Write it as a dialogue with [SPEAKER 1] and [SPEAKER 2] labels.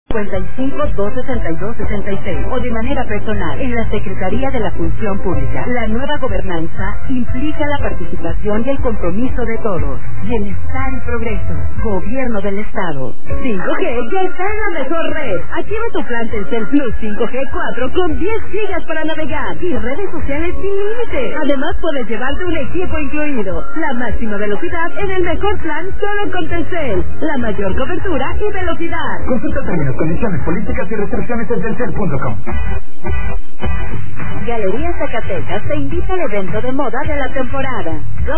[SPEAKER 1] 55-262-66 o de manera personal en la Secretaría de la Función Pública. La nueva gobernanza implica la participación y el compromiso de todos. Bienestar y progreso. Gobierno del Estado. 5G ya está en la mejor red. Activa tu plan Telcel Plus 5G 4 con 10 gigas para navegar y redes sociales sin límite. Además puedes llevarte un equipo incluido. La máxima velocidad en el mejor plan solo con Telcel. La mayor cobertura y velocidad.
[SPEAKER 2] Consulta términos, condiciones, políticas y restricciones en telcel.com.
[SPEAKER 1] Galerías Zacatecas te invita al evento de moda de la temporada.